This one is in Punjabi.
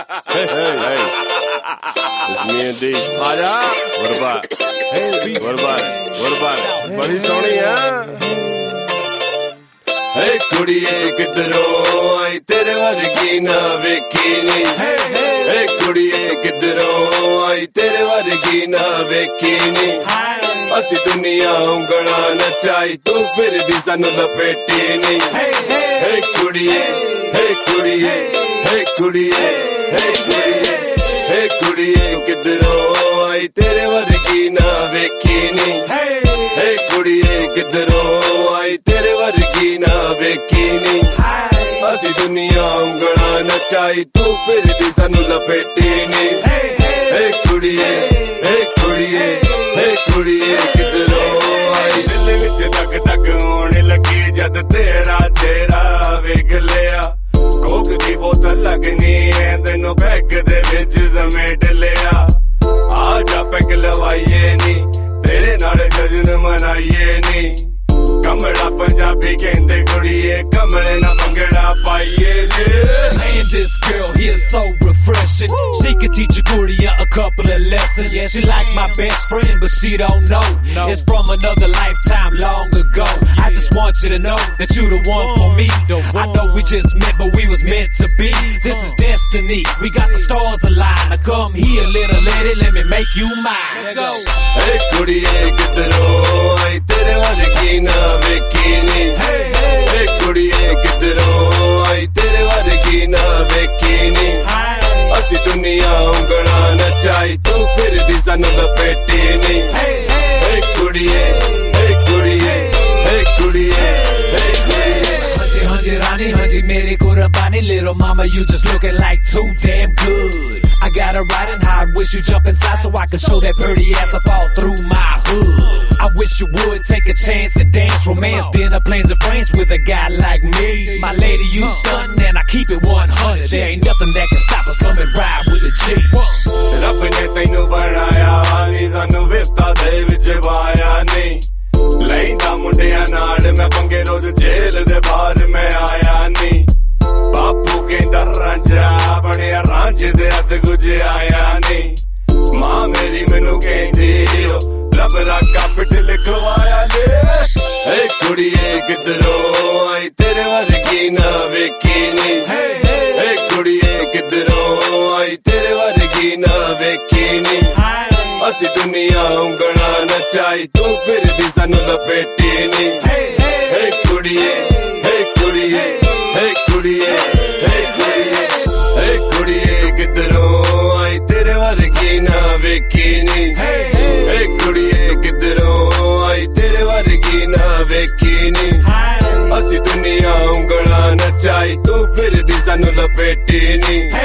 Hey, it's me and D. What about it? Hey, what about it? What about it? Badi soni hai. Hey kudiye kidro ai tere vargi na vekhi nahi. Hey kudiye kidro ai tere vargi na vekhi nahi. ਅਸੀਂ ਦੁਨੀਆ ਉਂਗਲਾਂ ਨਚਾਈ ਤੂੰ ਫਿਰਦੀ ਸਾਨੂੰ ਲਪੇਟੀ ਨਹੀਂ ਹੇ ਕੁੜੀਏ ਹੇ ਕੁੜੀਏ ਹੇ ਕੁੜੀਏ ਹੇ ਕੁੜੀਏ ਹੇ ਕੁੜੀਏ ਤੂੰ ਕਿੱਧਰੋਂ ਆਈ ਤੇਰੇ ਵਰਗੀ ਨਾ ਵੇਖੀ ਨਹੀਂ ਹੇ ਕੁੜੀਏ ਕਿੱਧਰੋਂ ਆਈ ਤੇਰੇ ਵਰਗੀ ਨਾ ਵੇਖੀ ਨਹੀਂ ਅਸੀਂ ਦੁਨੀਆ ਉਂਗਲਾਂ ਨਚਾਈ ਤੂੰ ਫਿਰਦੀ ਸਾਨੂੰ ਲਪੇਟੀ ਨਹੀਂ ਹੇ ਕੁੜੀਏ ਹੇ ਕੁੜੀਏ ਹੇ ਕੁੜੀਏ ਕਿੱਧਰੋਂ ਆਈ ਦਿਲ ਵਿੱਚ ਧੱਕ ਧੱਕ ਹੋਣ ਲੱਗੀ ਜਦ ਤੇਰਾ ਚਿਹਰਾ ਵੇਖ ਲਿਆ ਕੋਕ ਦੀ ਬੋਤਲ ਲੱਗਣੀ ਐ ਤੈਨੂੰ ਬੈਗ ਦੇ ਵਿੱਚ ਸਮੇਟ ਲਿਆ ਆ ਜਾ ਪੈਗ ਲਵਾਈਏ ਨੀ ਤੇਰੇ ਨਾਲ ਜਸ਼ਨ ਮਨਾਈਏ ਨੀ ਕਮਲਾ ਪੰਜਾਬੀ ਕਹਿੰਦੇ ਕੁੜੀਏ ਕਮਲੇ ਨਾ ਭੰਗੜਾ ਪਾਈਏ Man, this girl here so refreshing. She can teach a Korea a couple of lessons. Yeah, she like my best friend, but she don't know. It's from another lifetime long ago. I just want you to know that you the one for me. I know we just met, but we was meant to be. This is destiny. We got the stars aligned. Now come here, little lady, let me make you mine. Let's go. Hey, kudiye kidro ai tere vargi na vekhi nahi. Hey, kudiye kidro ai tere vargi na vekhi nahi. ਅਸੀਂ ਦੁਨੀਆ ਉਂਗਲਾਂ ਨਚਾਈ ਤੂੰ ਫਿਰਦੀ ਸਾਨੂੰ ਲਪੇਟੀ ਨਹੀਂ ਹੇ ਕੁੜੀਏ ਹੇ ਕੁੜੀਏ ਹੇ ਕੁੜੀਏ ਹੇ ਕੁੜੀਏ Hunty, hunty, Rani, hunty, mere Kurabani. Little mama, you just looking like too damn good. I got a riding high, wish you jump inside so I can show that pretty ass up all through my hood. I wish you would take a chance and dance, romance, dinner, plans and friends with a guy like me. My lady, you stuntin' and I keep it 100. There ain't nothing that can stop us, come and ride with a G. ਰੱਬ ਨੇ ਤੈਨੂੰ ਬਣਾਇਆ ਨੀ ਸਾਨੂੰ ਵਿਫਤਾ ਦੇ ਵਿੱਚ ਪਾਇਆ ਨੀ ਲੈਂਦਾ ਮੁੰਡਿਆਂ ਨਾਲ ਮੈਂ ਪੰਗੇ ਰੋਜ਼ ਜੇਲ੍ਹ ਦੇ ਬਾਹਰ ਮੈਂ ਆਇਆ ਨੀ ਬਾਪੂ ਕਹਿੰਦਾ ਰਾਂਝਾ ਬਣਿਆ ਰਾਂਝੇ ਦੇ ਹੱਥ ਕੁਝ ਆਇਆ ਨੀ ਮਾਂ ਮੇਰੀ ਮੈਨੂੰ ਕਹਿੰਦੀ ਰੱਬ ਦਾ ਕਾਪਟ ਲਿਖਵਾਇਆ ਨੀ ਹੇ ਕੁੜੀਏ ਕਿੱਧਰੋਂ ਆਈ ਤੇਰੇ ਵਰਗੀ ਨਾ ਵੇਖੀ ਨੀ ਹੇ ਕੁੜੀਏ ਕਿੱਧਰੋਂ ਆਈ ਤੇਰੇ ਵਰਗੀ ਨਾ ਵੇਖੀ ਨੀ ਅਸੀਂ ਦੁਨੀਆ ਉਂਗਲਾਂ ਨਚਾਈ ਤੂੰ ਫਿਰਦੀ ਸਾਨੂੰ ਲਪੇਟੀ ਨੀ ਹੇ ਕੁੜੀਏ ਹੇ ਕੁੜੀਏ ਹੇ ਕੁੜੀਏ ਹੇ ਕੁੜੀਏ ਹੇ ਕੁੜੀਏ ਕਿੱਧਰੋਂ ਆਈ ਤੇਰੇ ਵਰਗੀ ਨਾ ਵੇਖੀ ਨੀ ਹੇ ਕੁੜੀਏ ਕਿੱਧਰੋਂ ਆਈ ਤੇਰੇ ਵਰਗੀ ਨਾ ਵੇਖੀ ਨੀ ਅਸੀਂ ਦੁਨੀਆ ਉਂਗਲਾਂ ਨਚਾਈ ਤੂੰ ਫਿਰਦੀ ਸਾਨੂੰ ਲਪੇਟੀ ਨੀ